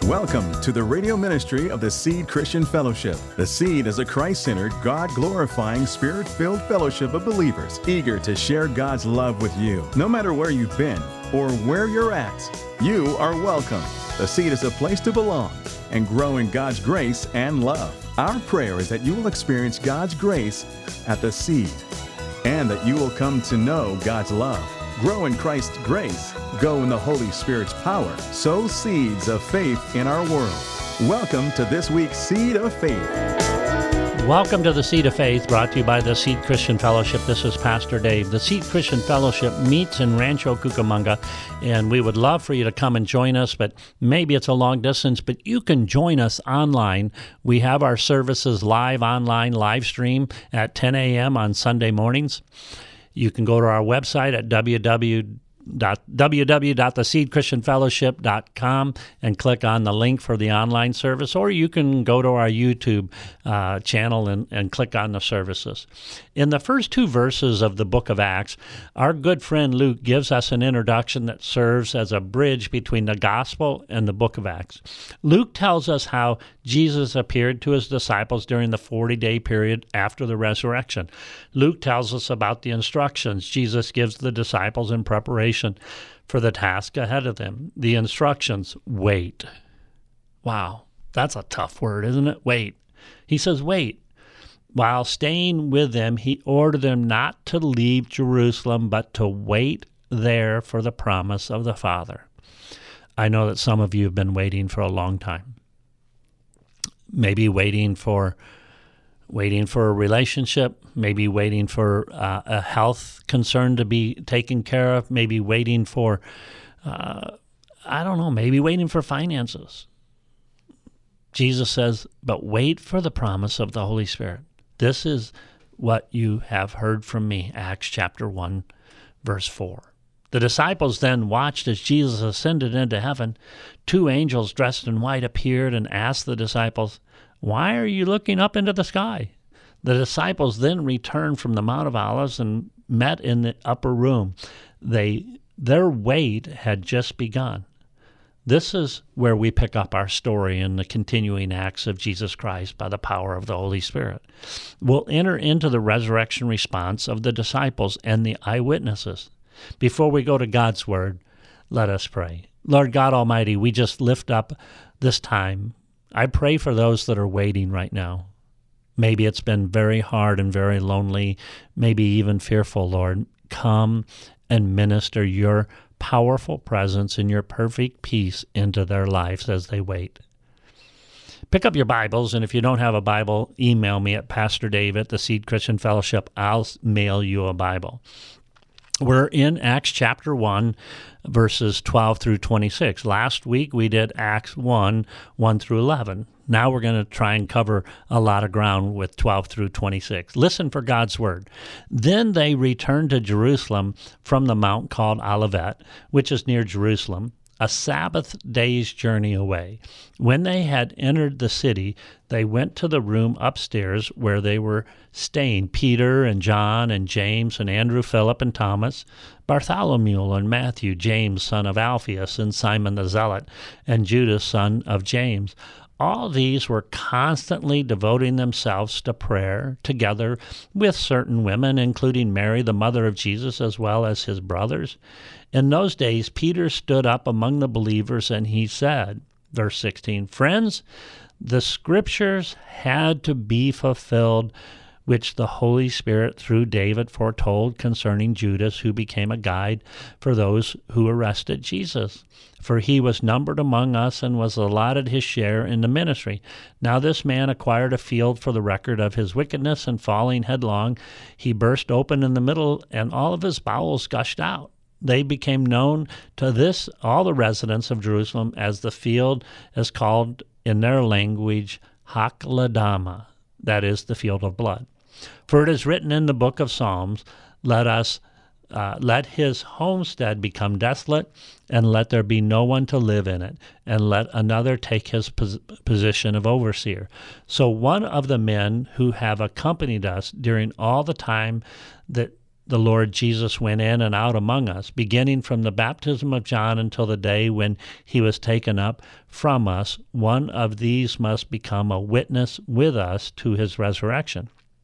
Welcome to the radio ministry of the Seed Christian Fellowship. The Seed is a Christ-centered, God-glorifying, Spirit-filled fellowship of believers eager to share God's love with you. No matter where you've been or where you're at, you are welcome. The Seed is a place to belong and grow in God's grace and love. Our prayer is that you will experience God's grace at the Seed and that you will come to know God's love. Grow in Christ's grace. Go in the Holy Spirit's power. Sow seeds of faith in our world. Welcome to this week's Seed of Faith. Welcome to the Seed of Faith, brought to you by the Seed Christian Fellowship. This is Pastor Dave. The Seed Christian Fellowship meets in Rancho Cucamonga, and we would love for you to come and join us, but maybe it's a long distance, but you can join us online. We have our services live online, live stream at 10 a.m. on Sunday mornings. You can go to our website at www.theseedchristianfellowship.com and click on the link for the online service, or you can go to our YouTube channel and click on the services. In the first two verses of the book of Acts, our good friend Luke gives us an introduction that serves as a bridge between the gospel and the book of Acts. Luke tells us how Jesus appeared to his disciples during the 40-day period after the resurrection. Luke tells us about the instructions Jesus gives the disciples in preparation for the task ahead of them. The instructions: wait. Wow, that's a tough word, isn't it? Wait. He says, wait. While staying with them, he ordered them not to leave Jerusalem, but to wait there for the promise of the Father. I know that some of you have been waiting for a long time. Maybe waiting for a relationship, maybe waiting for a health concern to be taken care of, maybe waiting for, maybe waiting for finances. Jesus says, but wait for the promise of the Holy Spirit. This is what you have heard from me, Acts chapter 1, verse 4. The disciples then watched as Jesus ascended into heaven. Two angels dressed in white appeared and asked the disciples, "Why are you looking up into the sky?" The disciples then returned from the Mount of Olives and met in the upper room. Their wait had just begun. This is where we pick up our story in the continuing acts of Jesus Christ by the power of the Holy Spirit. We'll enter into the resurrection response of the disciples and the eyewitnesses. Before we go to God's Word, let us pray. Lord God Almighty, we just lift up this time. I pray for those that are waiting right now. Maybe it's been very hard and very lonely, maybe even fearful, Lord. Come and minister your powerful presence and your perfect peace into their lives as they wait. Pick up your Bibles, and if you don't have a Bible, email me at Pastor Dave at the Seed Christian Fellowship. I'll mail you a Bible. We're in Acts chapter 1, verses 12 through 26. Last week we did Acts 1 through 11. Now we're going to try and cover a lot of ground with 12 through 26. Listen for God's word. Then they returned to Jerusalem from the mount called Olivet, which is near Jerusalem, a Sabbath day's journey away. When they had entered the city, they went to the room upstairs where they were staying, Peter and John and James and Andrew, Philip and Thomas, Bartholomew and Matthew, James, son of Alphaeus, and Simon the Zealot, and Judas, son of James. All these were constantly devoting themselves to prayer, together with certain women, including Mary, the mother of Jesus, as well as his brothers. In those days, Peter stood up among the believers and he said, verse 16, "Friends, the scriptures had to be fulfilled, which the Holy Spirit through David foretold concerning Judas, who became a guide for those who arrested Jesus. For he was numbered among us and was allotted his share in the ministry. Now this man acquired a field for the record of his wickedness, and falling headlong, he burst open in the middle, and all of his bowels gushed out. They became known to all the residents of Jerusalem, as the field is called in their language Hakladama, that is, the field of blood. For it is written in the book of Psalms, let his homestead become desolate, and let there be no one to live in it, and let another take his position of overseer. So one of the men who have accompanied us during all the time that the Lord Jesus went in and out among us, beginning from the baptism of John until the day when he was taken up from us. One of these must become a witness with us to his resurrection."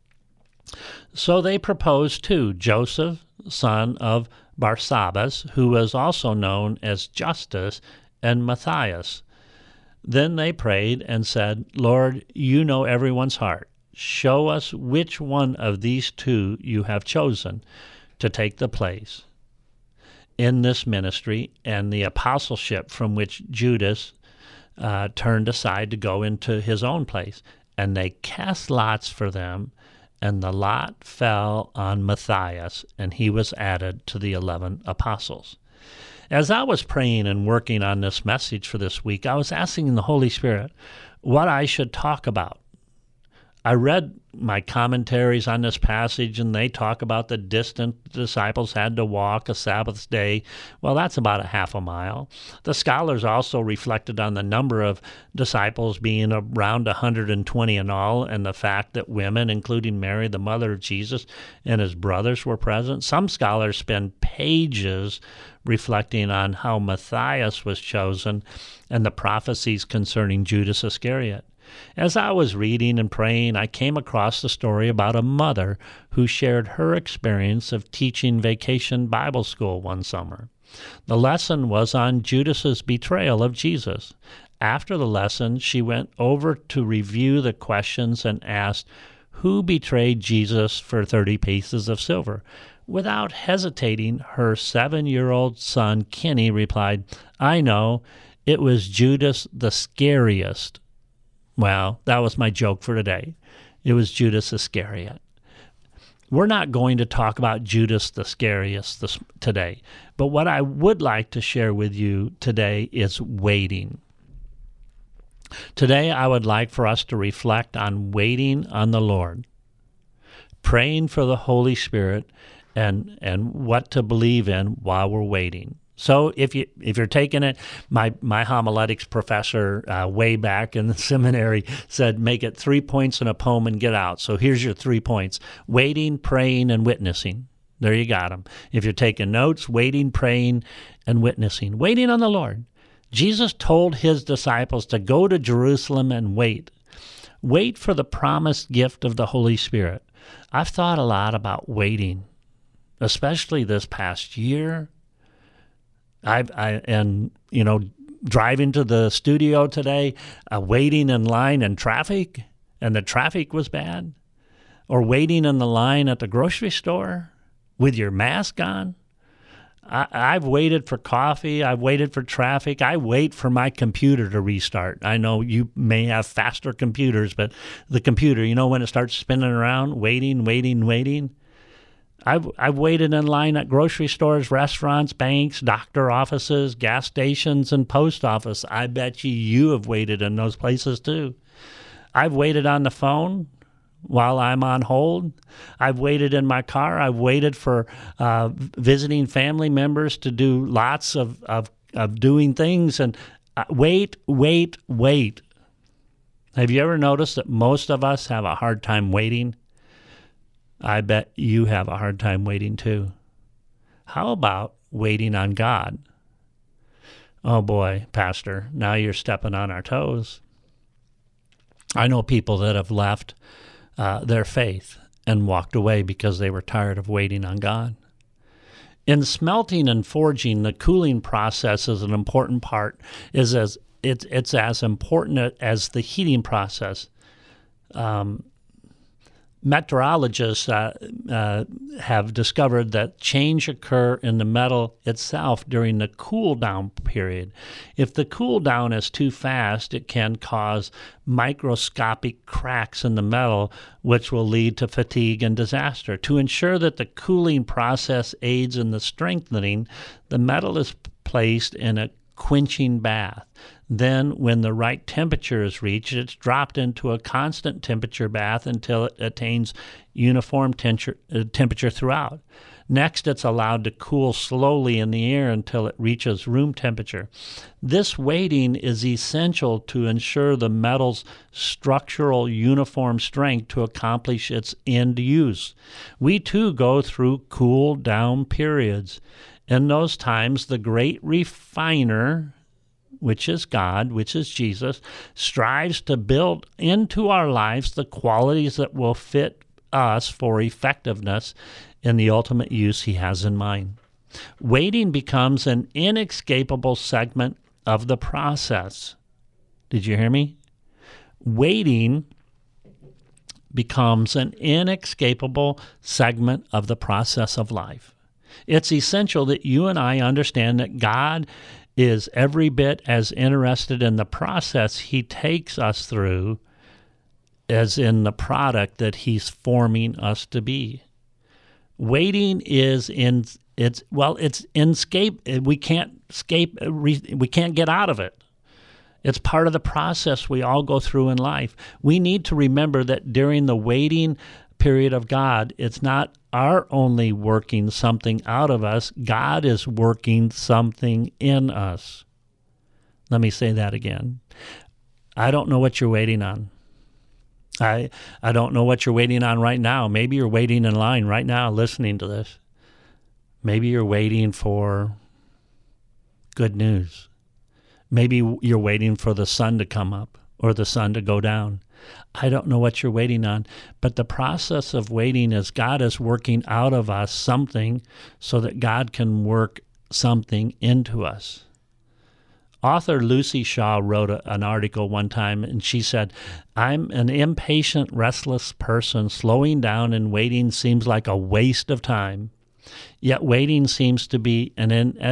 So they proposed two, Joseph, son of Barsabbas, who was also known as Justus, and Matthias. Then they prayed and said, "Lord, you know everyone's heart. Show us which one of these two you have chosen to take the place in this ministry and the apostleship from which Judas turned aside to go into his own place." And they cast lots for them, and the lot fell on Matthias, and he was added to the 11 apostles. As I was praying and working on this message for this week, I was asking the Holy Spirit what I should talk about. I read my commentaries on this passage, and they talk about the distance the disciples had to walk a Sabbath day. Well, that's about a half a mile. The scholars also reflected on the number of disciples being around 120 in all, and the fact that women, including Mary, the mother of Jesus, and his brothers were present. Some scholars spend pages reflecting on how Matthias was chosen and the prophecies concerning Judas Iscariot. As I was reading and praying, I came across the story about a mother who shared her experience of teaching vacation Bible school one summer. The lesson was on Judas's betrayal of Jesus. After the lesson, she went over to review the questions and asked, "Who betrayed Jesus for 30 pieces of silver?" Without hesitating, her 7-year-old son, Kenny, replied, "I know, it was Judas the Scariest." Well, that was my joke for today. It was Judas Iscariot. We're not going to talk about Judas the Scariest today, but what I would like to share with you today is waiting. Today, I would like for us to reflect on waiting on the Lord, praying for the Holy Spirit, and what to believe in while we're waiting. So if you're taking it, my homiletics professor way back in the seminary said, make it 3 points in a poem and get out. So here's your 3 points: waiting, praying, and witnessing. There you got them. If you're taking notes, waiting, praying, and witnessing. Waiting on the Lord. Jesus told his disciples to go to Jerusalem and wait. Wait for the promised gift of the Holy Spirit. I've thought a lot about waiting, especially this past year. Driving to the studio today, waiting in line in traffic, and the traffic was bad, or waiting in the line at the grocery store with your mask on. I've waited for coffee. I've waited for traffic. I wait for my computer to restart. I know you may have faster computers, but the computer, when it starts spinning around, waiting. I've waited in line at grocery stores, restaurants, banks, doctor offices, gas stations, and post office. I bet you have waited in those places too. I've waited on the phone while I'm on hold. I've waited in my car. I've waited for visiting family members to do lots of doing things. And wait. Have you ever noticed that most of us have a hard time waiting? I bet you have a hard time waiting too. How about waiting on God? Oh boy, Pastor, now you're stepping on our toes. I know people that have left their faith and walked away because they were tired of waiting on God. In smelting and forging, the cooling process is an important part. It's as important as the heating process. Meteorologists have discovered that change occur in the metal itself during the cool down period. If the cool down is too fast, it can cause microscopic cracks in the metal, which will lead to fatigue and disaster. To ensure that the cooling process aids in the strengthening, the metal is placed in a quenching bath. Then, when the right temperature is reached, it's dropped into a constant temperature bath until it attains uniform temperature throughout. Next, it's allowed to cool slowly in the air until it reaches room temperature. This waiting is essential to ensure the metal's structural uniform strength to accomplish its end use. We too go through cool down periods. In those times, the great refiner, which is God, which is Jesus, strives to build into our lives the qualities that will fit us for effectiveness in the ultimate use he has in mind. Waiting becomes an inescapable segment of the process. Did you hear me? Waiting becomes an inescapable segment of the process of life. It's essential that you and I understand that God is every bit as interested in the process he takes us through as in the product that he's forming us to be. Waiting is we can't escape, we can't get out of it. It's part of the process we all go through in life. We need to remember that during the waiting period of God, it's not our only working something out of us. God is working something in us. Let me say that again. I don't know what you're waiting on. I don't know what you're waiting on right now. Maybe you're waiting in line right now listening to this. Maybe you're waiting for good news. Maybe you're waiting for the sun to come up or the sun to go down. I don't know what you're waiting on, but the process of waiting is God is working out of us something so that God can work something into us. Author Lucy Shaw wrote an article one time, and she said, "I'm an impatient, restless person. Slowing down and waiting seems like a waste of time. Yet waiting seems to be an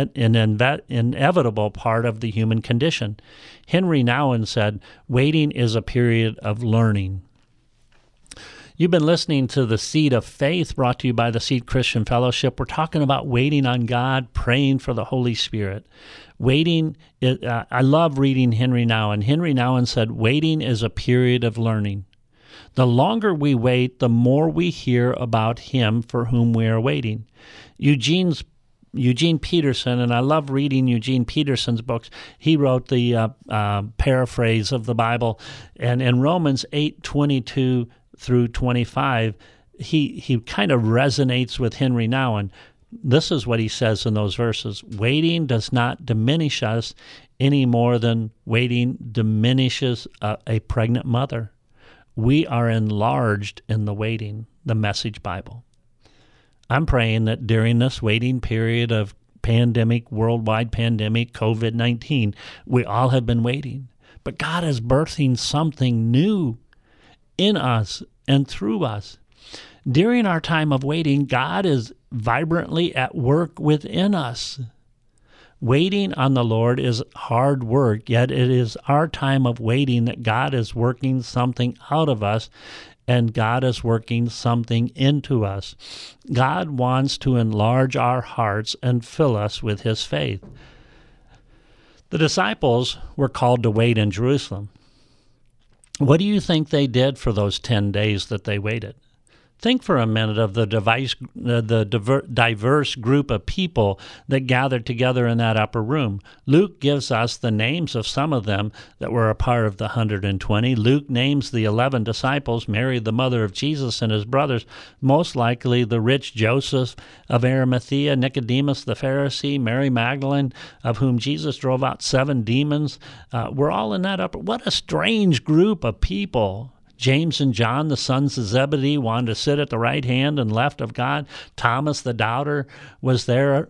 inevitable part of the human condition." Henry Nouwen said, "Waiting is a period of learning." You've been listening to The Seed of Faith, brought to you by the Seed Christian Fellowship. We're talking about waiting on God, praying for the Holy Spirit. Waiting, I love reading Henry Nouwen. Henry Nouwen said, "Waiting is a period of learning. The longer we wait, the more we hear about him for whom we are waiting." Eugene Peterson, and I love reading Eugene Peterson's books. He wrote the paraphrase of the Bible, and in Romans 8:22 through 25, he kind of resonates with Henry Nouwen. This is what he says in those verses: "Waiting does not diminish us any more than waiting diminishes a pregnant mother. We are enlarged in the waiting." The Message Bible. I'm praying that during this waiting period of pandemic, worldwide pandemic, COVID-19, we all have been waiting. But God is birthing something new in us and through us. During our time of waiting, God is vibrantly at work within us. Waiting on the Lord is hard work, yet it is our time of waiting that God is working something out of us, and God is working something into us. God wants to enlarge our hearts and fill us with his faith. The disciples were called to wait in Jerusalem. What do you think they did for those 10 days that they waited? Think for a minute of the diverse group of people that gathered together in that upper room. Luke gives us the names of some of them that were a part of the 120. Luke names the 11 disciples, Mary, the mother of Jesus, and his brothers, most likely the rich Joseph of Arimathea, Nicodemus the Pharisee, Mary Magdalene, of whom Jesus drove out 7 demons. We're all in that upper. What a strange group of people. James and John, the sons of Zebedee, wanted to sit at the right hand and left of God. Thomas the doubter was there.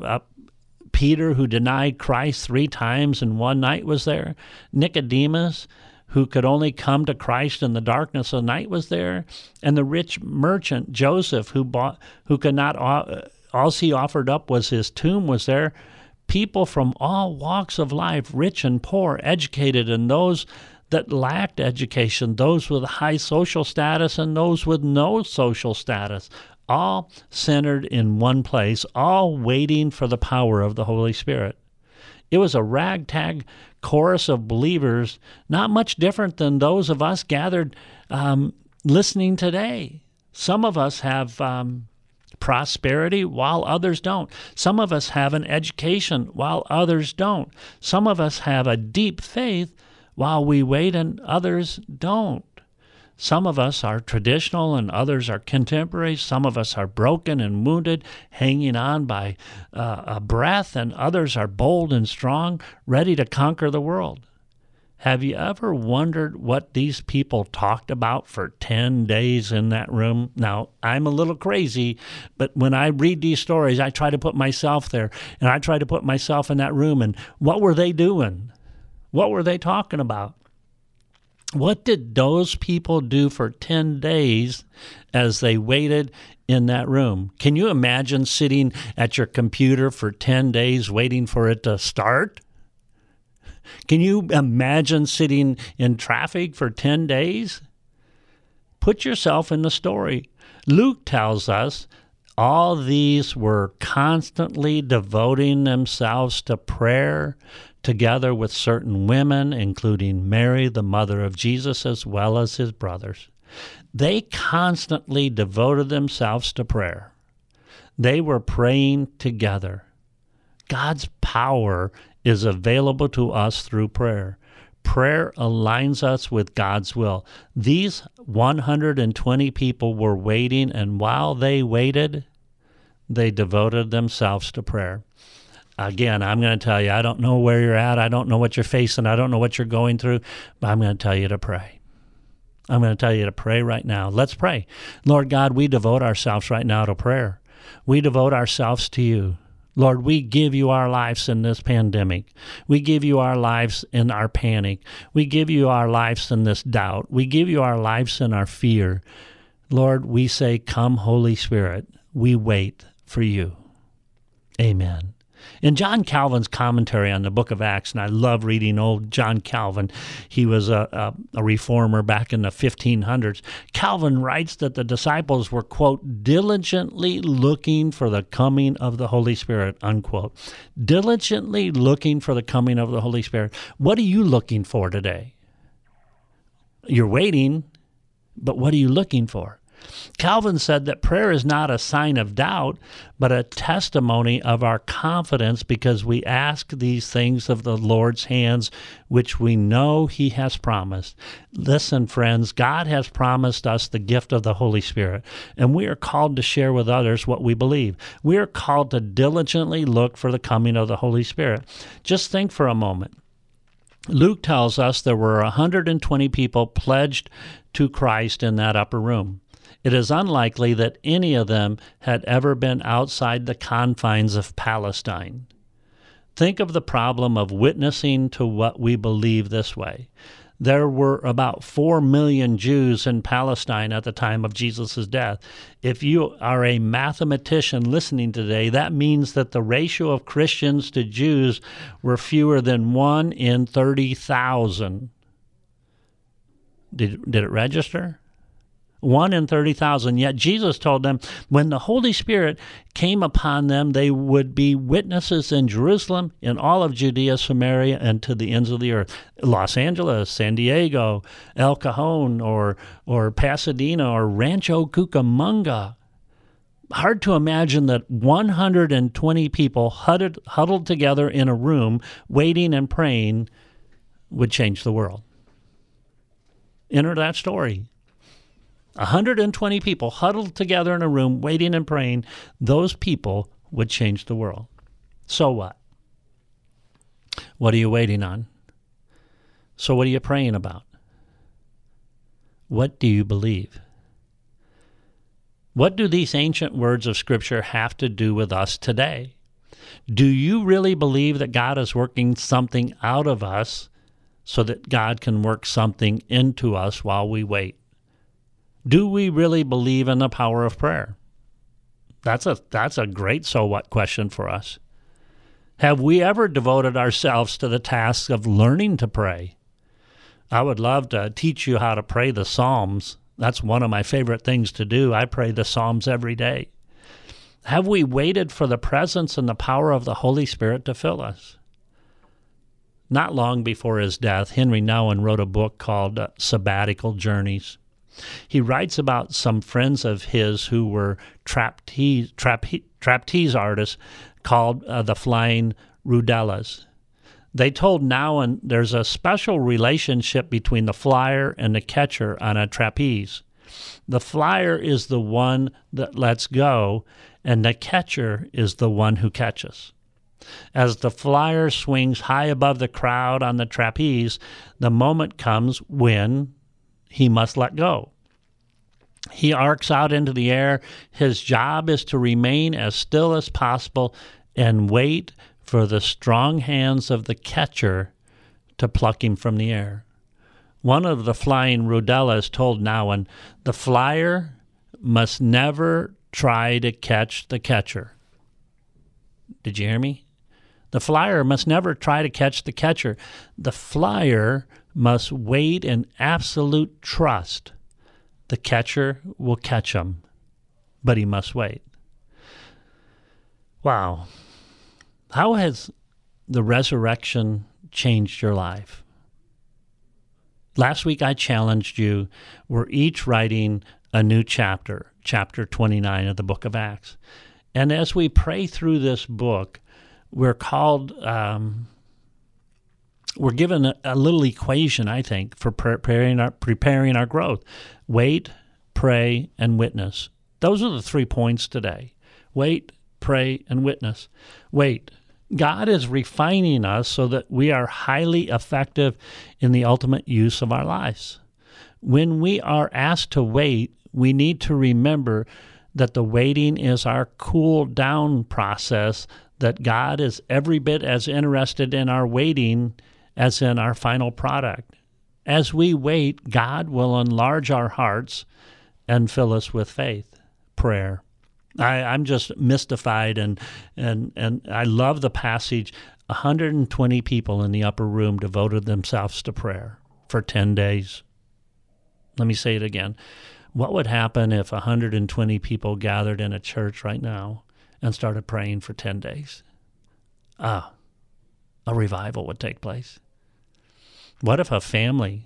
Peter, who denied Christ 3 times in one night, was there. Nicodemus, who could only come to Christ in the darkness of night, was there. And the rich merchant Joseph, who could not, all he offered up was his tomb, was there. People from all walks of life, rich and poor, educated, and those that lacked education, those with high social status and those with no social status, all centered in one place, all waiting for the power of the Holy Spirit. It was a ragtag chorus of believers, not much different than those of us gathered listening today. Some of us have prosperity while others don't. Some of us have an education while others don't. Some of us have a deep faith while we wait and others don't. Some of us are traditional and others are contemporary. Some of us are broken and wounded, hanging on by a breath, and others are bold and strong, ready to conquer the world. Have you ever wondered what these people talked about for 10 days in that room? Now, I'm a little crazy, but when I read these stories, I try to put myself there, and I try to put myself in that room, and what were they doing? What were they talking about? What did those people do for 10 days as they waited in that room? Can you imagine sitting at your computer for 10 days waiting for it to start? Can you imagine sitting in traffic for 10 days? Put yourself in the story. Luke tells us all these were constantly devoting themselves to prayer, together with certain women, including Mary, the mother of Jesus, as well as his brothers. They constantly devoted themselves to prayer. They were praying together. God's power is available to us through prayer. Prayer aligns us with God's will. These 120 people were waiting, and while they waited, they devoted themselves to prayer. Again, I'm going to tell you, I don't know where you're at. I don't know what you're facing. I don't know what you're going through, but I'm going to tell you to pray. I'm going to tell you to pray right now. Let's pray. Lord God, we devote ourselves right now to prayer. We devote ourselves to you. Lord, we give you our lives in this pandemic. We give you our lives in our panic. We give you our lives in this doubt. We give you our lives in our fear. Lord, we say, come, Holy Spirit. We wait for you. Amen. In John Calvin's commentary on the book of Acts, and I love reading old John Calvin, he was a reformer back in the 1500s, Calvin writes that the disciples were, quote, diligently looking for the coming of the Holy Spirit, unquote. Diligently looking for the coming of the Holy Spirit. What are you looking for today? You're waiting, but what are you looking for? Calvin said that prayer is not a sign of doubt, but a testimony of our confidence because we ask these things of the Lord's hands, which we know he has promised. Listen, friends, God has promised us the gift of the Holy Spirit, and we are called to share with others what we believe. We are called to diligently look for the coming of the Holy Spirit. Just think for a moment. Luke tells us there were 120 people pledged to Christ in that upper room. It is unlikely that any of them had ever been outside the confines of Palestine. Think of the problem of witnessing to what we believe this way. There were about 4 million Jews in Palestine at the time of Jesus' death. If you are a mathematician listening today, that means that the ratio of Christians to Jews were fewer than 1 in 30,000. Did it register? 1 in 30,000. Yet Jesus told them when the Holy Spirit came upon them, they would be witnesses in Jerusalem, in all of Judea, Samaria, and to the ends of the earth. Los Angeles, San Diego, El Cajon, or Pasadena, or Rancho Cucamonga. Hard to imagine that 120 people huddled together in a room, waiting and praying, would change the world. Enter that story. 120 people huddled together in a room, waiting and praying. Those people would change the world. So what? What are you waiting on? So what are you praying about? What do you believe? What do these ancient words of Scripture have to do with us today? Do you really believe that God is working something out of us so that God can work something into us while we wait? Do we really believe in the power of prayer? That's a great so what question for us. Have we ever devoted ourselves to the task of learning to pray? I would love to teach you how to pray the Psalms. That's one of my favorite things to do. I pray the Psalms every day. Have we waited for the presence and the power of the Holy Spirit to fill us? Not long before his death, Henry Nouwen wrote a book called Sabbatical Journeys. He writes about some friends of his who were trapeze artists called the Flying Rudellas. They told Nouwen there's a special relationship between the flyer and the catcher on a trapeze. The flyer is the one that lets go, and the catcher is the one who catches. As the flyer swings high above the crowd on the trapeze, the moment comes when he must let go. He arcs out into the air. His job is to remain as still as possible and wait for the strong hands of the catcher to pluck him from the air. One of the Flying Rudellas told Nouwen, the flyer must never try to catch the catcher. Did you hear me? The flyer must never try to catch the catcher. The flyer must wait in absolute trust. The catcher will catch him, but he must wait. Wow. How has the resurrection changed your life? Last week I challenged you. We're each writing a new chapter, chapter 29 of the book of Acts. And as we pray through this book, we're called, we're given a little equation, I think, for preparing our growth. Wait, pray, and witness. Those are the 3 points today. Wait, pray, and witness. Wait. God is refining us so that we are highly effective in the ultimate use of our lives. When we are asked to wait, we need to remember that the waiting is our cool down process, that God is every bit as interested in our waiting as in our final product. As we wait, God will enlarge our hearts and fill us with faith. Prayer. I'm just mystified, and I love the passage. 120 people in the upper room devoted themselves to prayer for 10 days. Let me say it again. What would happen if 120 people gathered in a church right now and started praying for 10 days? A revival would take place. What if a family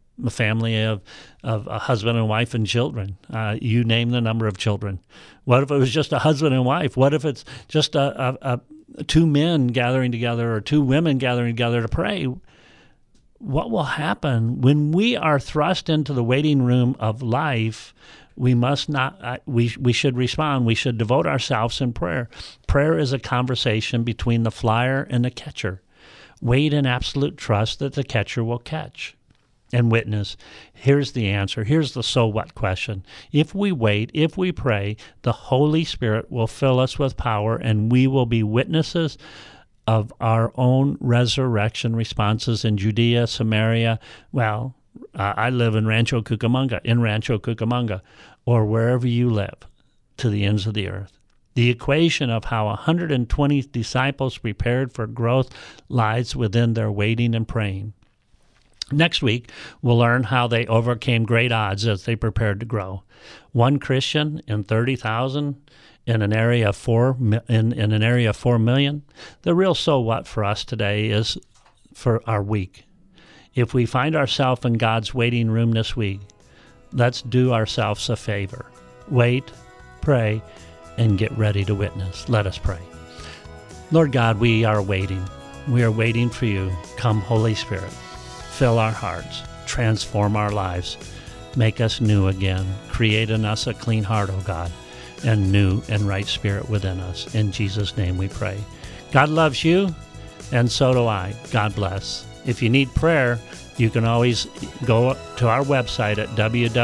of a husband and wife and children, you name the number of children. What if it was just a husband and wife? What if it's just a two men gathering together or two women gathering together to pray? What will happen when we are thrust into the waiting room of life? We must not, we should respond. We should devote ourselves in prayer. Prayer is a conversation between the flyer and the catcher. Wait in absolute trust that the catcher will catch. And witness. Here's the answer. Here's the so what question. If we wait, if we pray, the Holy Spirit will fill us with power, and we will be witnesses of our own resurrection responses in Judea, Samaria. Well, I live in Rancho Cucamonga, or wherever you live, to the ends of the earth. The equation of how 120 disciples prepared for growth lies within their waiting and praying. Next week, we'll learn how they overcame great odds as they prepared to grow. One Christian in 30,000 in an area of 4 million. The real so what for us today is for our week. If we find ourselves in God's waiting room this week, let's do ourselves a favor. Wait, pray, and get ready to witness. Let us pray. Lord God, we are waiting. We are waiting for you. Come, Holy Spirit. Fill our hearts, transform our lives, make us new again, create in us a clean heart, O God, and new and right spirit within us. In Jesus' name we pray. God loves you, and so do I. God bless. If you need prayer, you can always go to our website at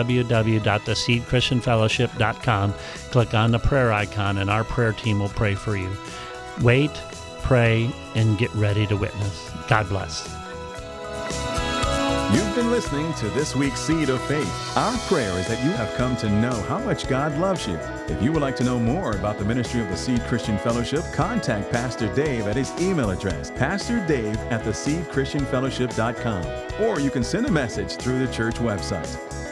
www.theseedchristianfellowship.com, click on the prayer icon, and our prayer team will pray for you. Wait, pray, and get ready to witness. God bless. You've been listening to this week's Seed of Faith. Our prayer is that you have come to know how much God loves you. If you would like to know more about the ministry of the Seed Christian Fellowship, contact Pastor Dave at his email address, pastordave@theseedchristianfellowship.com. Or you can send a message through the church website,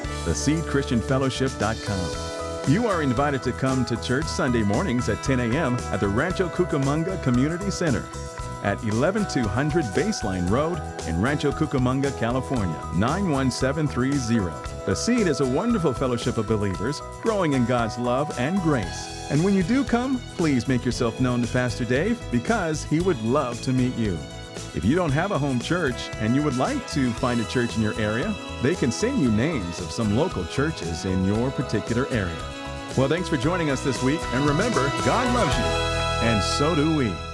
theseedchristianfellowship.com. You are invited to come to church Sunday mornings at 10 a.m. at the Rancho Cucamonga Community Center. at 11200 Baseline Road in Rancho Cucamonga, California, 91730. The Seed is a wonderful fellowship of believers growing in God's love and grace. And when you do come, please make yourself known to Pastor Dave because he would love to meet you. If you don't have a home church and you would like to find a church in your area, they can send you names of some local churches in your particular area. Well, thanks for joining us this week, and remember, God loves you, and so do we.